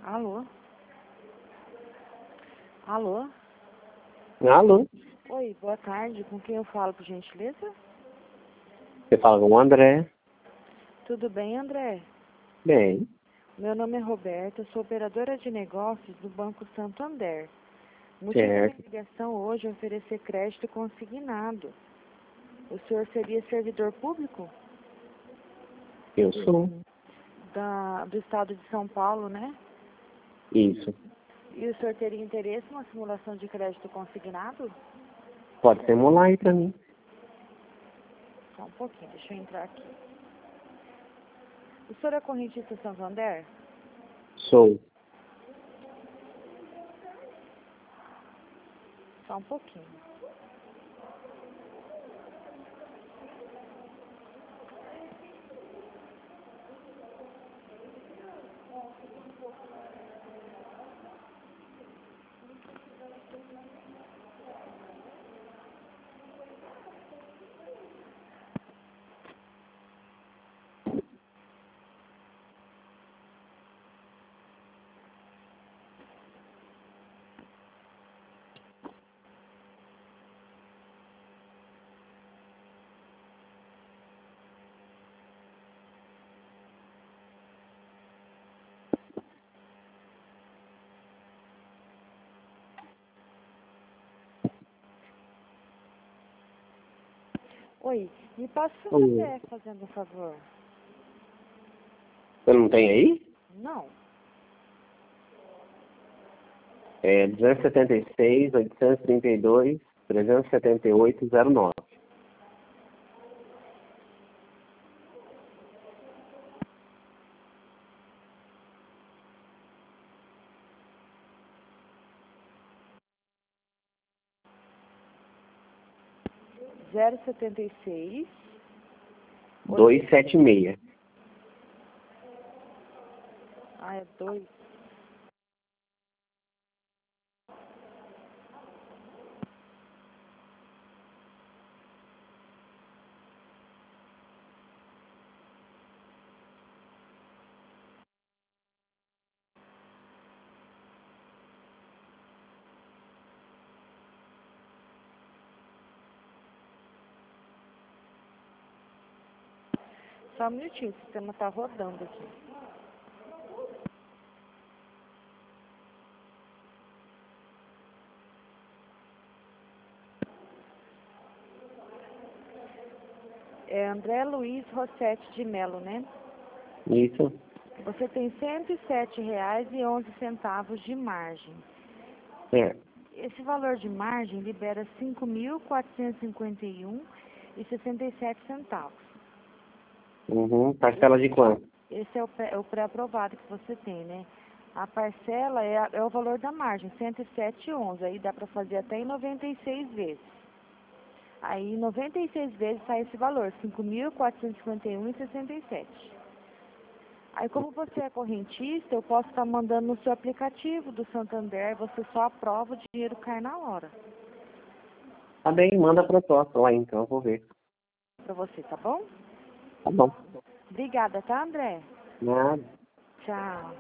Alô? Alô? Alô? Oi, boa tarde. Com quem eu falo, por gentileza? Você fala com o André? Tudo bem, André? Bem. Meu nome é Roberta, eu sou operadora de negócios do Banco Santander. O motivo da minha Certo. ligação hoje é oferecer crédito consignado. O senhor seria servidor público Eu sou. do estado de São Paulo, né? Isso. E o senhor teria interesse em uma simulação de crédito consignado? Pode simular aí pra mim. Só um pouquinho, deixa eu entrar aqui. O senhor é correntista Santander? Sou. Só um pouquinho. Oi, me passa o seu Oi. CPF, fazendo um favor. Você não tem aí? Não. É 276, 832, 378, 09. Zero setenta e seis. 276. Ah, é 2. Só um minutinho, o sistema tá rodando aqui. É André Luiz Rossetti de Melo, né? Isso. Você tem R$ 107,11 de margem. Certo. Esse valor de margem libera 5.451,67 centavos. Uhum. Parcela de quanto? Esse é o pré-aprovado que você tem, né? A parcela é o valor da margem, 107,11. Aí dá para fazer até em 96 vezes. Aí em 96 vezes sai esse valor, 5.451,67. Aí como você é correntista, eu posso estar mandando no seu aplicativo do Santander, você só aprova, o dinheiro cai na hora. Tá bem, manda a proposta lá então, eu vou ver. Para você, tá bom? Tá bom. Obrigada, tá, André? Nada. Tchau.